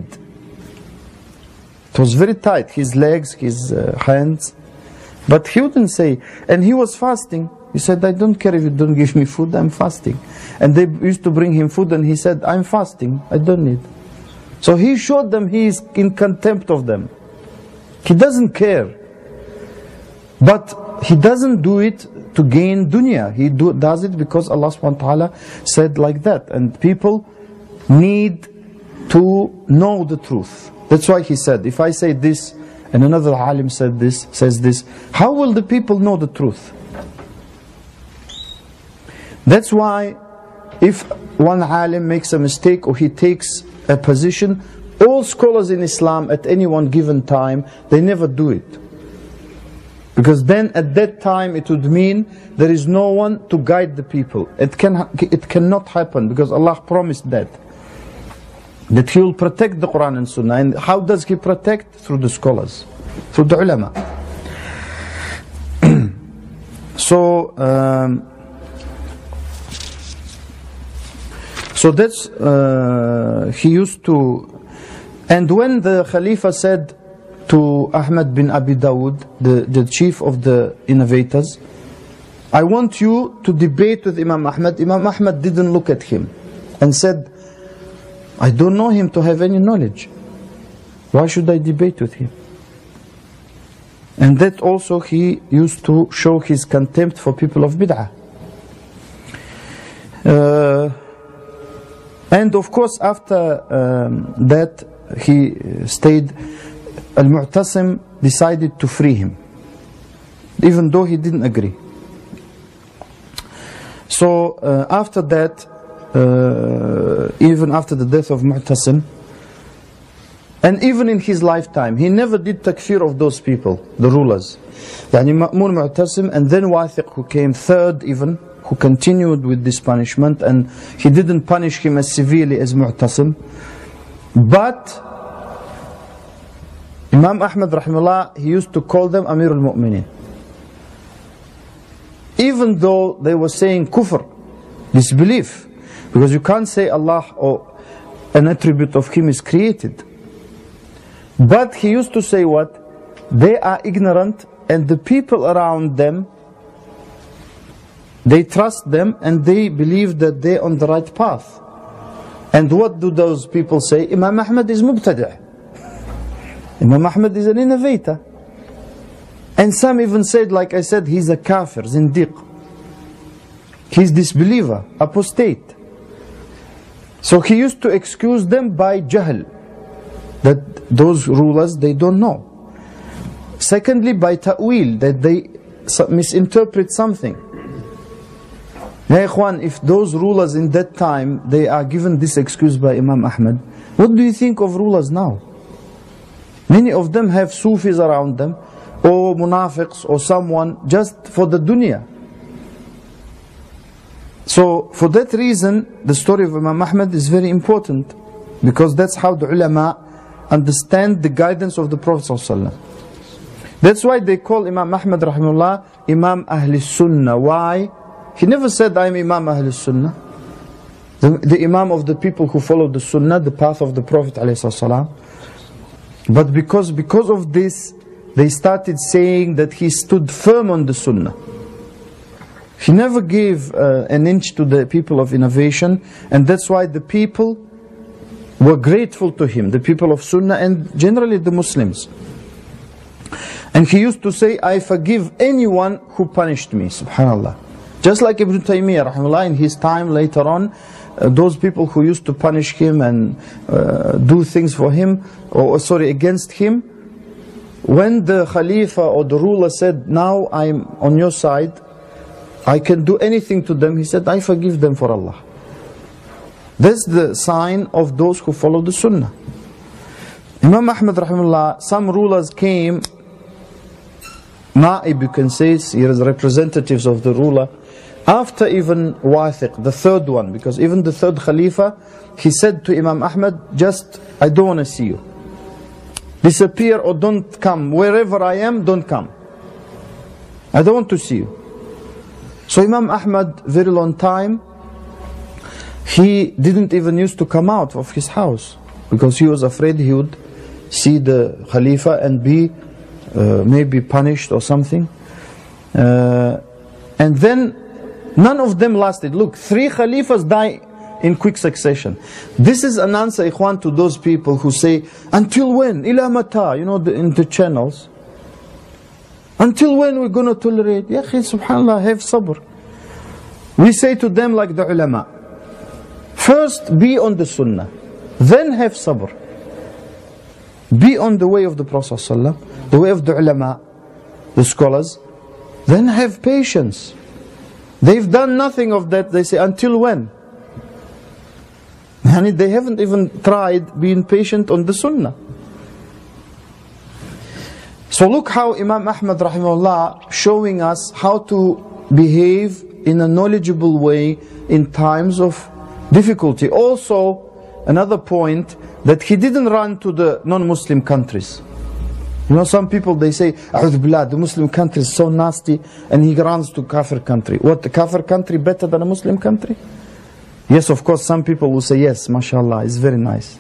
It was very tight, his legs, his hands. But he wouldn't say, and he was fasting. He said, I don't care if you don't give me food, I'm fasting. And they used to bring him food and he said, I'm fasting, I don't need. So he showed them he is in contempt of them. He doesn't care. But he doesn't do it to gain dunya. He does it because Allah subhanahu wa ta'ala said like that. And people need to know the truth. That's why he said, if I say this and another alim says this, how will the people know the truth? That's why if one alim makes a mistake or he takes a position, all scholars in Islam at any one given time, they never do it. Because then at that time it would mean there is no one to guide the people. It cannot happen because Allah promised that He will protect the Quran and Sunnah. And how does He protect? Through the scholars, through the ulama. So that's, he used to, and when the Khalifa said to Ahmad bin Abi Dawud, the chief of the innovators, I want you to debate with Imam Ahmad. Imam Ahmad didn't look at him and said, I don't know him to have any knowledge. Why should I debate with him? And that also he used to show his contempt for people of bid'ah. And of course after that he stayed, Al-Mu'tasim decided to free him, even though he didn't agree. So after that, even after the death of Mu'tasim, and even in his lifetime, he never did takfir of those people, the rulers. Yani Ma'mun, Mu'tasim, and then Wathiq, who came third even, who continued with this punishment, and he didn't punish him as severely as Mu'tasim. But Imam Ahmad rahimahullah, he used to call them Amir al-Mu'minin. Even though they were saying kufr, disbelief, because you can't say Allah or an attribute of Him is created. But he used to say what? They are ignorant and the people around them, they trust them and they believe that they're on the right path. And what do those people say? Imam Ahmad is mubtadi'. Imam Ahmad is an innovator. And some even said, like I said, he's a kafir, zindiq. He's disbeliever, apostate. So he used to excuse them by jahl, that those rulers, they don't know. Secondly, by ta'wil, that they misinterpret something. Ya ikhwan, if those rulers in that time, they are given this excuse by Imam Ahmad, what do you think of rulers now? Many of them have Sufis around them, or munafiqs, or someone just for the dunya. So for that reason, the story of Imam Ahmad is very important, because that's how the ulama understand the guidance of the Prophet ﷺ. That's why they call Imam Ahmad rahimahullah Imam Ahl Sunnah. Why? He never said I'm Imam Ahl Sunnah, the Imam of the people who follow the Sunnah, the path of the Prophet ﷺ. But because of this, they started saying that he stood firm on the Sunnah. He never gave an inch to the people of innovation, and that's why the people were grateful to him, the people of Sunnah and generally the Muslims. And he used to say, I forgive anyone who punished me, subhanallah. Just like Ibn Taymiyyah rahimahullah, in his time later on, those people who used to punish him and do things for him, or sorry, against him, when the Khalifa or the ruler said, now I'm on your side, I can do anything to them, he said, I forgive them for Allah. That's the sign of those who follow the Sunnah. Imam Ahmad rahimahullah, some rulers came, Na'ib you can say, he is representatives of the ruler, after even Wathiq, the third one, because even the third Khalifa, he said to Imam Ahmad, just, I don't want to see you. Disappear or don't come. Wherever I am, don't come. I don't want to see you. So Imam Ahmad, very long time, he didn't even used to come out of his house, because he was afraid he would see the Khalifa and be maybe punished or something. And then none of them lasted. Look, 3 Khalifas die in quick succession. This is an answer, ikhwan, to those people who say, until when? Ila mata, you know, in the channels. Until when we're going to tolerate? Ya akhi, subhanallah, have sabr. We say to them like the ulama, first be on the sunnah, then have sabr. Be on the way of the Prophet ﷺ, the way of the ulama, the scholars, then have patience. They've done nothing of that. They say, until when? And they haven't even tried being patient on the sunnah. So look how Imam Ahmad rahimahullah showing us how to behave in a knowledgeable way in times of difficulty. Also, another point, that he didn't run to the non-Muslim countries. You know, some people, they say, A'udhu Billah, the Muslim country is so nasty, and he runs to Kafir country. What, the Kafir country better than a Muslim country? Yes, of course, some people will say, yes, mashallah, it's very nice.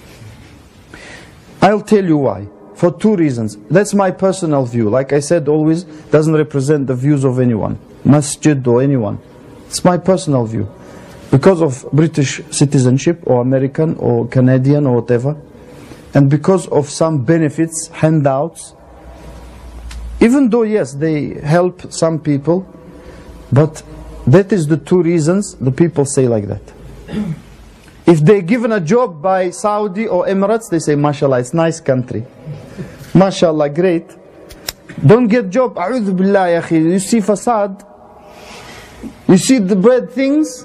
I'll tell you why. For 2 reasons. That's my personal view. Like I said, always doesn't represent the views of anyone, masjid or anyone. It's my personal view. Because of British citizenship, or American, or Canadian, or whatever, and because of some benefits, handouts, even though yes, they help some people, but that is the 2 reasons the people say like that. If they're given a job by Saudi or Emirates, they say, mashallah, it's nice country. Mashallah, great. Don't get job, a'udhu billah, ya akhi. You see fasad, you see the bad things,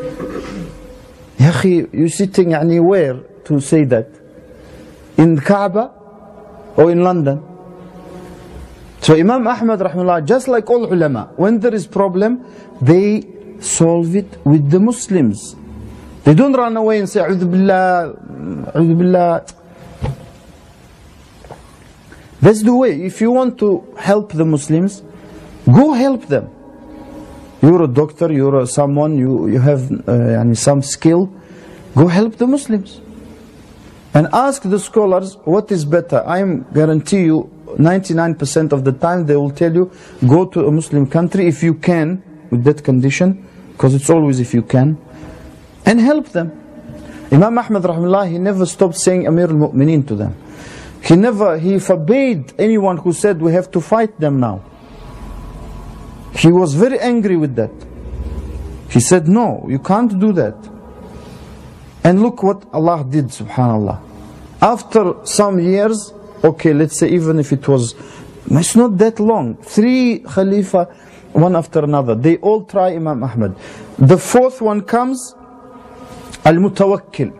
ya akhi, you sitting anywhere to say that? In Kaaba or in London? So Imam Ahmad rahimahullah, just like all ulama, when there is problem, they solve it with the Muslims. They don't run away and say, A'udhu Billah, A'udhu Billah. That's the way. If you want to help the Muslims, go help them. You're a doctor, you're someone, you have some skill, go help the Muslims. And ask the scholars, what is better? I guarantee you, 99% of the time they will tell you, go to a Muslim country if you can, with that condition, because it's always if you can, and help them. Imam Ahmad rahimahullah, he never stopped saying Amir al-Mu'mineen to them. He forbade anyone who said we have to fight them now. He was very angry with that. He said, no, you can't do that. And look what Allah did, subhanallah. After some years, okay, let's say even if it's not that long, 3 Khalifa, one after another, they all try Imam Ahmad. The 4th one comes, Al-Mutawakkil.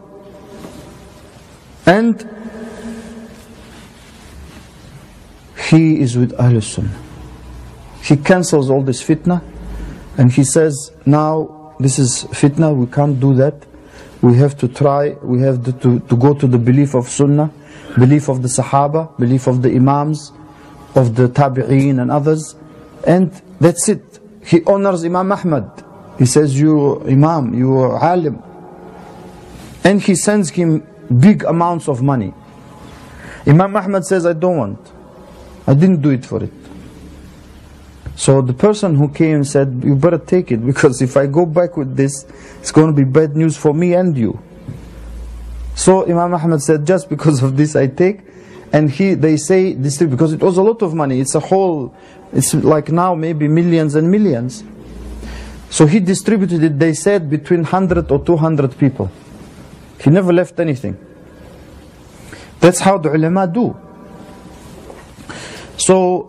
And he is with Ahlul Sunnah. He cancels all this fitna, and he says, now this is fitna, we can't do that. We have to try, we have to go to the belief of Sunnah, belief of the Sahaba, belief of the Imams, of the Tabi'een and others. And that's it. He honors Imam Ahmad. He says, you Imam, you Alim. And he sends him big amounts of money. Imam Ahmad says, I don't want. I didn't do it for it. So the person who came said, you better take it, because if I go back with this, it's going to be bad news for me and you. So Imam Ahmad said, just because of this I take. And they say this because it was a lot of money. It's like now maybe millions and millions. So he distributed it, they said, between 100 or 200 people. He never left anything. That's how the ulama do. So,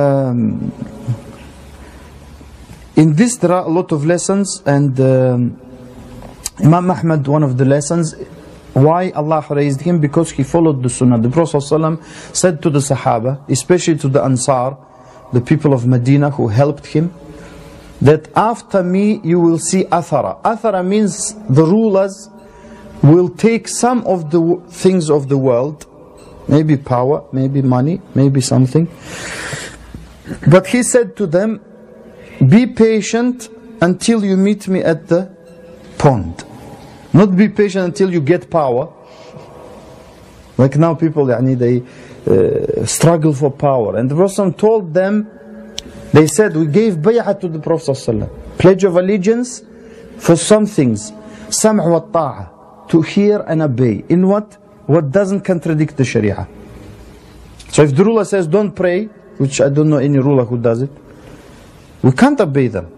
in this there are a lot of lessons, and Imam Ahmad, one of the lessons, why Allah raised him, because he followed the Sunnah. The Prophet ﷺ said to the Sahaba, especially to the Ansar, the people of Medina who helped him, that after me you will see athara. Athara means the rulers will take some of the things of the world, maybe power, maybe money, maybe something. But he said to them, be patient until you meet me at the pond. Not be patient until you get power. Like now people, they struggle for power. And the Prophet told them, they said, we gave bay'ah to the Prophet ﷺ, pledge of allegiance for some things, sam' wa ta'a, to hear and obey. In what? What doesn't contradict the Sharia. So if the ruler says don't pray, which I don't know any ruler who does it, we can't obey them.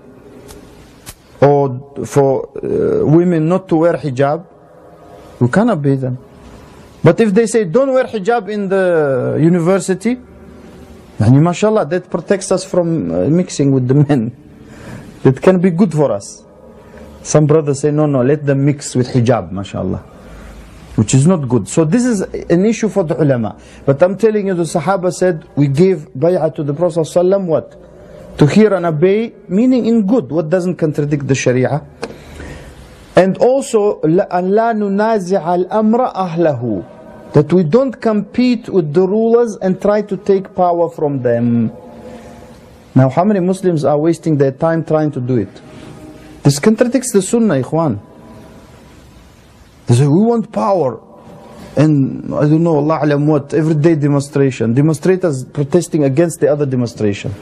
Or for women not to wear hijab, we can't obey them. But if they say don't wear hijab in the university, and mashallah, that protects us from mixing with the men. That can be good for us. Some brothers say, no, let them mix with hijab, mashallah. Which is not good. So this is an issue for the ulama. But I'm telling you, the Sahaba said, we gave bay'ah to the Prophet ﷺ, what? To hear and obey, meaning in good, what doesn't contradict the Sharia. And also, أَنْ لَا نُنَازِعَ الْأَمْرَ أَهْلَهُ, that we don't compete with the rulers and try to take power from them. Now, how many Muslims are wasting their time trying to do it? This contradicts the Sunnah, ikhwan. They say, we want power. And I don't know, Allah alam what, everyday demonstration. Demonstrators protesting against the other demonstration.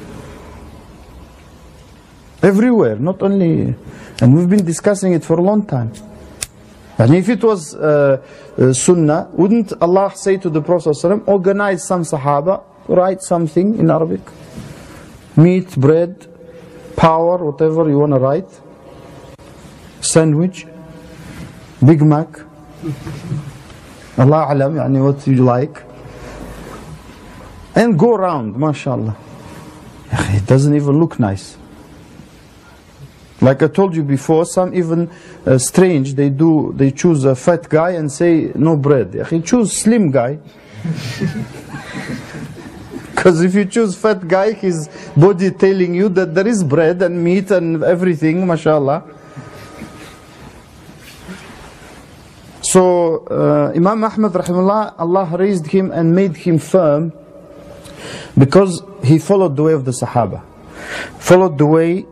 Everywhere, not only... And we've been discussing it for a long time. And if it was Sunnah, wouldn't Allah say to the Prophet ﷺ, organize some Sahaba, write something in Arabic? Meat, bread, power, whatever you want to write. Sandwich, Big Mac. Allah alam, what you like. And go around, mashallah. It doesn't even look nice. Like I told you before, some even strange, they choose a fat guy and say no bread. Choose slim guy. Because if you choose fat guy, his body telling you that there is bread and meat and everything, mashallah. So Imam Ahmad rahimahullah, Allah raised him and made him firm because he followed the way of the Sahaba. Followed the way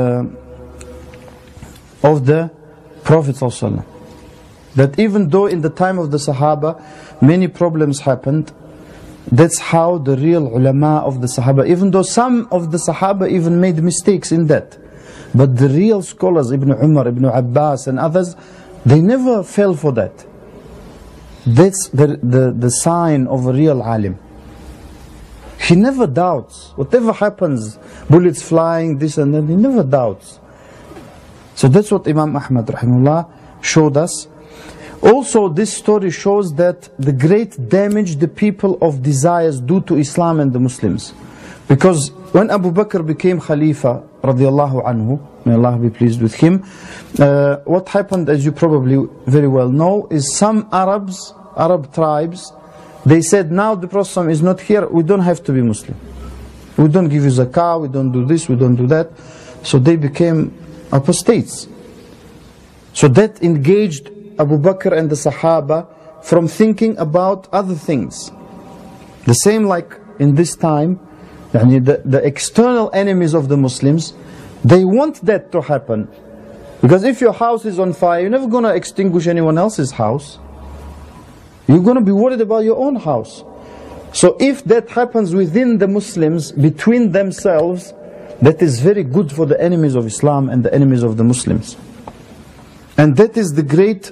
of the Prophet ﷺ. That even though in the time of the Sahaba many problems happened, that's how the real ulama of the Sahaba, even though some of the Sahaba even made mistakes in that, but the real scholars, Ibn Umar, Ibn Abbas and others, they never fell for that. That's the sign of a real alim. He never doubts. Whatever happens, bullets flying, this and that, he never doubts. So that's what Imam Ahmad rahimahullah showed us. Also, this story shows that the great damage the people of desires do to Islam and the Muslims. Because when Abu Bakr became Khalifa, radiallahu anhu, may Allah be pleased with him, what happened, as you probably very well know, is some Arab tribes, they said, now the Prophet is not here, we don't have to be Muslim. We don't give you zakah, we don't do this, we don't do that. So they became apostates. So that engaged Abu Bakr and the Sahaba from thinking about other things. The same like in this time, the external enemies of the Muslims, they want that to happen. Because if your house is on fire, you're never going to extinguish anyone else's house. You're going to be worried about your own house. So if that happens within the Muslims, between themselves, that is very good for the enemies of Islam and the enemies of the Muslims. And that is the great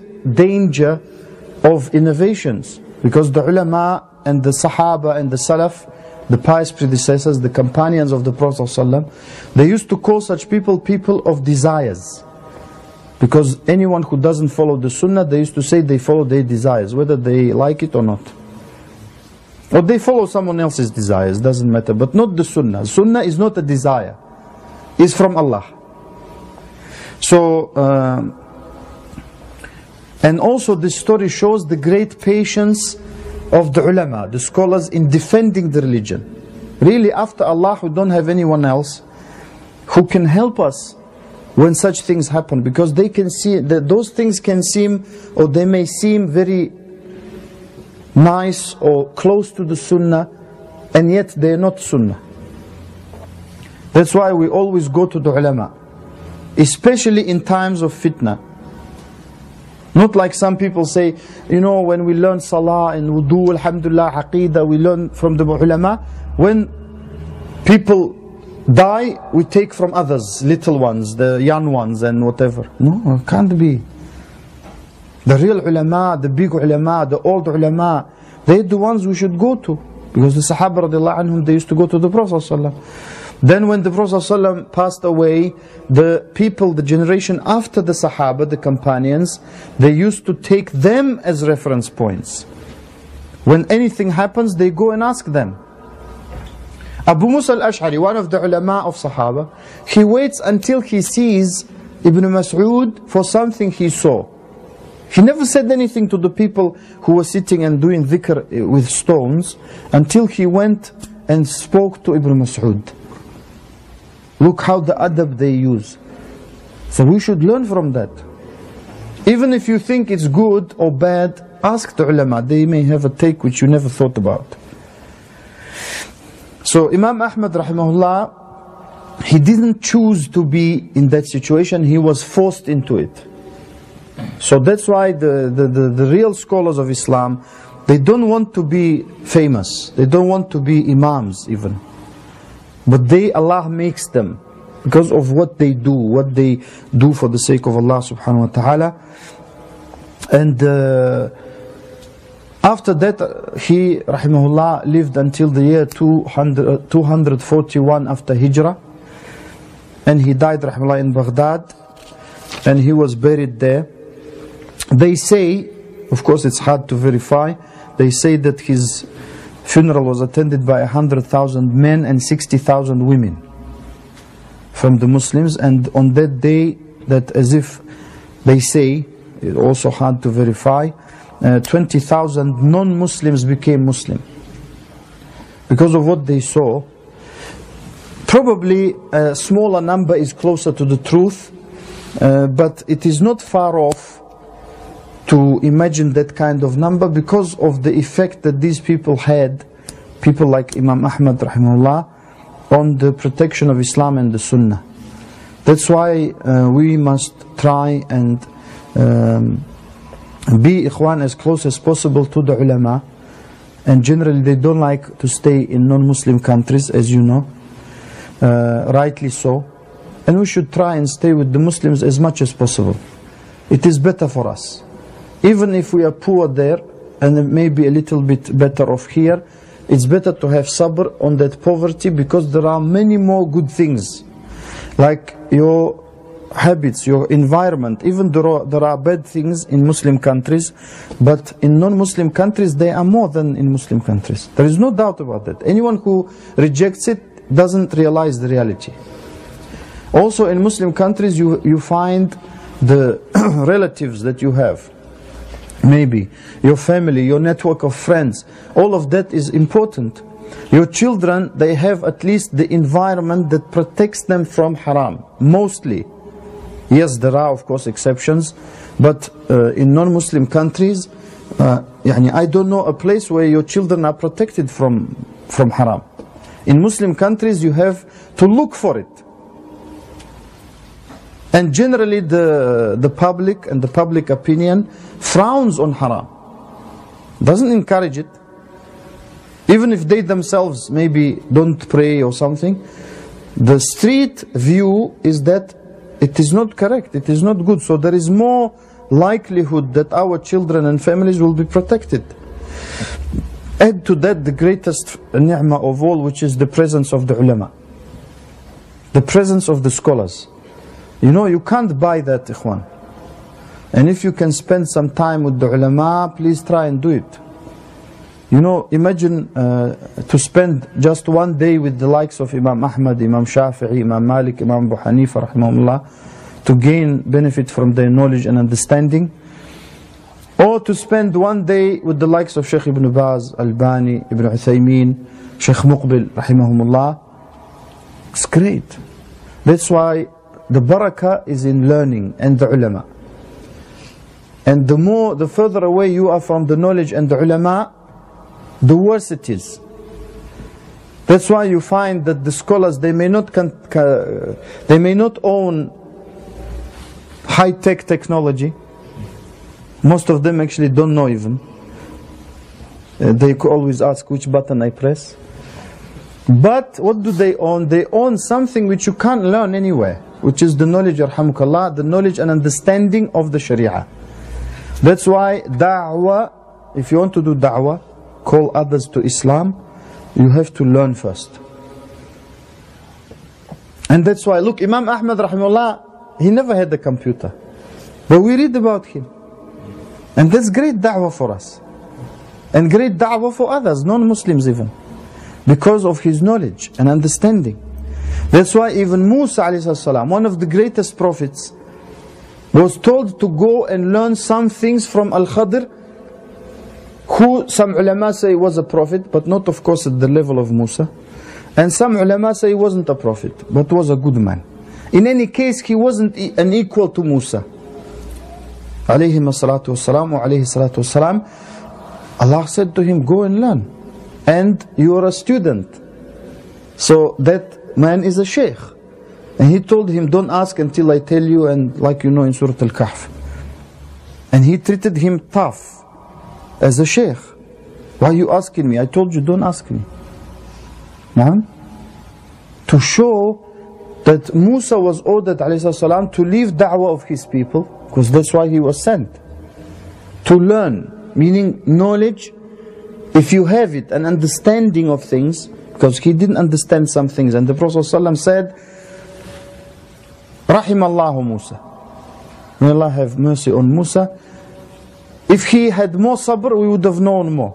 danger of innovations. Because the ulama and the Sahaba and the Salaf, the pious predecessors, the companions of the Prophet ﷺ, they used to call such people, people of desires. Because anyone who doesn't follow the Sunnah, they used to say they follow their desires, whether they like it or not. Or they follow someone else's desires, doesn't matter, but not the Sunnah. Sunnah is not a desire, it's from Allah. So, and also this story shows the great patience of the ulama, the scholars, in defending the religion. Really, after Allah, we don't have anyone else who can help us when such things happen, because they can see that those things can seem, or they may seem very nice or close to the Sunnah, and yet they are not Sunnah. That's why we always go to the ulama, especially in times of fitna. Not like some people say, you know, when we learn salah and wudu, alhamdulillah, aqidah, we learn from the ulama. When people die, we take from others, little ones, the young ones and whatever. No, it can't be. The real ulama, the big ulama, the old ulama, they're the ones we should go to. Because the Sahaba radiallahu anhum, they used to go to the Prophet ﷺ. Then when the Prophet ﷺ passed away, the people, the generation after the Sahaba, the companions, they used to take them as reference points. When anything happens, they go and ask them. Abu Musa al-Ash'ari, one of the ulama of Sahaba, he waits until he sees Ibn Mas'ud for something he saw. He never said anything to the people who were sitting and doing dhikr with stones until he went and spoke to Ibn Mas'ud. Look how the adab they use. So we should learn from that. Even if you think it's good or bad, ask the ulama. They may have a take which you never thought about. So Imam Ahmad rahimahullah, he didn't choose to be in that situation, he was forced into it. So that's why the real scholars of Islam, they don't want to be famous, they don't want to be imams even. But Allah makes them because of what they do for the sake of Allah subhanahu wa ta'ala. And after that, he, rahimahullah, lived until the year 241 after Hijrah. And he died, rahimahullah, in Baghdad. And he was buried there. They say, of course it's hard to verify, they say that his funeral was attended by 100,000 men and 60,000 women from the Muslims. And on that day, that as if they say, it's also hard to verify, 20,000 non-Muslims became Muslim because of what they saw. Probably a smaller number is closer to the truth, but it is not far off to imagine that kind of number because of the effect that these people had, people like Imam Ahmad rahimahullah, on the protection of Islam and the Sunnah. That's why we must try and be ikhwan as close as possible to the ulama. And generally they don't like to stay in non-Muslim countries, as you know, rightly so. And we should try and stay with the Muslims as much as possible. It is better for us. Even if we are poor there, and maybe a little bit better off here, it's better to have sabr on that poverty, because there are many more good things, like your habits, your environment. Even there are bad things in Muslim countries, but in non-Muslim countries they are more than in Muslim countries. There is no doubt about that. Anyone who rejects it doesn't realize the reality. Also in Muslim countries you find the relatives that you have, maybe your family, your network of friends, all of that is important. Your children, they have at least the environment that protects them from haram, mostly. Yes, there are of course exceptions, but in non-Muslim countries, I don't know a place where your children are protected from haram. In Muslim countries you have to look for it. And generally the public and the public opinion frowns on haram, doesn't encourage it. Even if they themselves maybe don't pray or something, the street view is that it is not correct, it is not good. So there is more likelihood that our children and families will be protected. Add to that the greatest ni'mah of all, which is the presence of the ulama. The presence of the scholars. You know, you can't buy that, ikhwan. And if you can spend some time with the ulama, please try and do it. You know, imagine to spend just one day with the likes of Imam Ahmad, Imam Shafi'i, Imam Malik, Imam Abu Hanifa, rahimahullah, to gain benefit from their knowledge and understanding. Or to spend one day with the likes of Shaykh Ibn Baz, Albani, Ibn Uthaymeen, Shaykh Muqbil, rahimahumullah. It's great. That's why the barakah is in learning and the ulama. And the further away you are from the knowledge and the ulama, the worse it is. That's why you find that the scholars, they may not own high-tech technology. Most of them actually don't know even. They could always ask which button I press. But what do they own? They own something which you can't learn anywhere, which is the knowledge, yarhamukallah, the knowledge and understanding of the sharia. That's why da'wah, if you want to do da'wah, call others to Islam, you have to learn first. And that's why, look, Imam Ahmad rahimahullah, he never had a computer. But we read about him. And that's great da'wah for us. And great da'wah for others, non-Muslims even. Because of his knowledge and understanding. That's why even Musa alayhi salam, one of the greatest prophets, was told to go and learn some things from Al-Khadr, who some ulama say was a prophet, but not of course at the level of Musa. And some ulama say he wasn't a prophet, but was a good man. In any case, he wasn't an equal to Musa. Alayhi salatu wassalam, wa alayhi salatu wassalam. Allah said to him, go and learn. And you are a student. So that man is a sheikh. And he told him, don't ask until I tell you, and like you know in Surah Al-Kahf. And he treated him tough as a sheikh. Why are you asking me? I told you, don't ask me. Naam? To show that Musa was ordered ﷺ to leave da'wah of his people, because that's why he was sent. To learn, meaning knowledge, if you have it, an understanding of things, because he didn't understand some things. And the Prophet ﷺ said, Rahimallahu Musa. May Allah have mercy on Musa. If he had more sabr, we would have known more.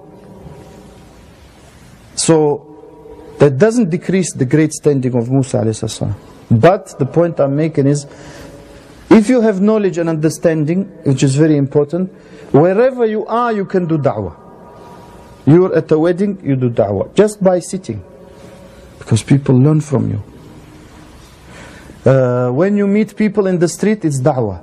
So, that doesn't decrease the great standing of Musa alayhi salam. But the point I'm making is, if you have knowledge and understanding, which is very important, wherever you are, you can do da'wah. You're at a wedding, you do da'wah. Just by sitting. Because people learn from you. When you meet people in the street, it's da'wah.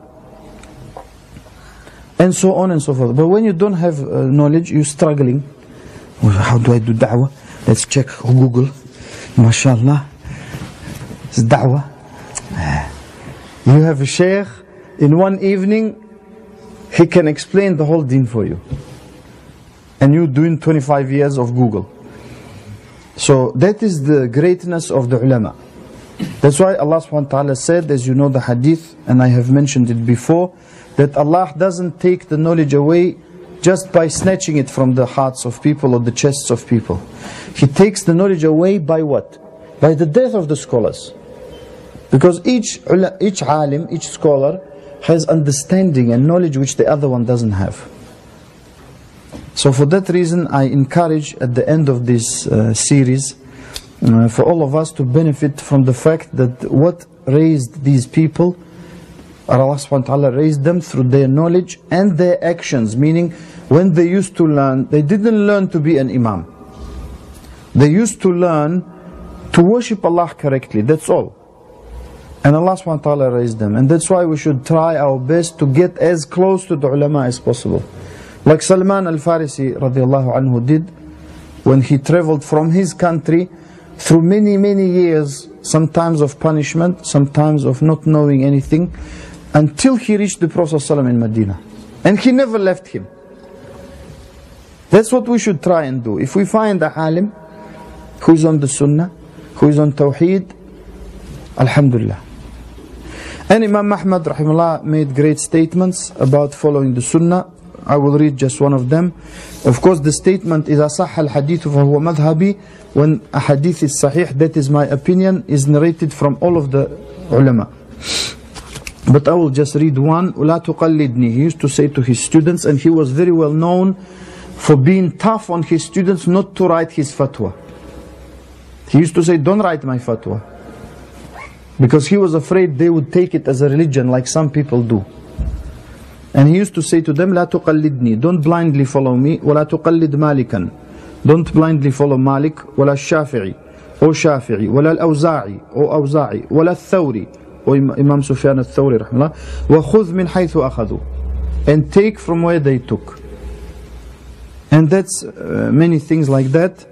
And so on and so forth. But when you don't have knowledge, you're struggling. Well, how do I do da'wah? Let's check Google. MashaAllah. It's da'wah. You have a sheikh, in one evening, he can explain the whole deen for you. And you're doing 25 years of Google. So that is the greatness of the ulama. That's why Allah subhanahu wa ta'ala said, as you know the hadith, and I have mentioned it before, that Allah doesn't take the knowledge away just by snatching it from the hearts of people or the chests of people. He takes the knowledge away by what? By the death of the scholars. Because each alim, each scholar has understanding and knowledge which the other one doesn't have. So for that reason, I encourage at the end of this series for all of us to benefit from the fact that what raised these people, Allah subhanahu wa ta'ala raised them through their knowledge and their actions. Meaning, when they used to learn, they didn't learn to be an imam. They used to learn to worship Allah correctly, that's all. And Allah subhanahu wa ta'ala raised them. And that's why we should try our best to get as close to the ulama as possible. Like Salman al-Farisi radiallahu anhu did, when he traveled from his country through many, many years, sometimes of punishment, sometimes of not knowing anything, until he reached the Prophet ﷺ in Medina. And he never left him. That's what we should try and do. If we find a alim who is on the sunnah, who is on tawheed, alhamdulillah. And Imam Ahmad rahimahullah made great statements about following the sunnah. I will read just one of them. Of course, the statement إذا صح الحديث فهو مذهبي, when a hadith is sahih, that is my opinion, is narrated from all of the ulama. But I will just read one. ولا تقلدني. He used to say to his students, and he was very well known for being tough on his students not to write his fatwa. He used to say, don't write my fatwa, because he was afraid they would take it as a religion like some people do. And he used to say to them, لا تقلدني, don't blindly follow me. ولا تقلد مالكا, don't blindly follow Malik. ولا الشافعي, or Shafi'i. ولا الأوزاعي, or أوزاعي. ولا الثوري, or Imam Sufyan al-Thawri رحمه الله. وخذ من حيث أخذوا, and take from where they took. And that's many things like that.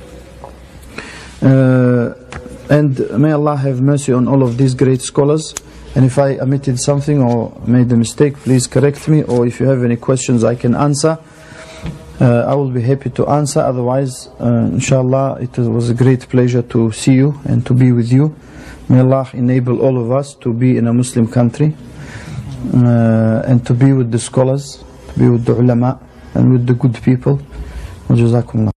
And may Allah have mercy on all of these great scholars. And if I omitted something or made a mistake, please correct me. Or if you have any questions I can answer, I will be happy to answer. Otherwise, inshallah, it was a great pleasure to see you and to be with you. May Allah enable all of us to be in a Muslim country and to be with the scholars, to be with the ulama and with the good people. Wa jazakumullah.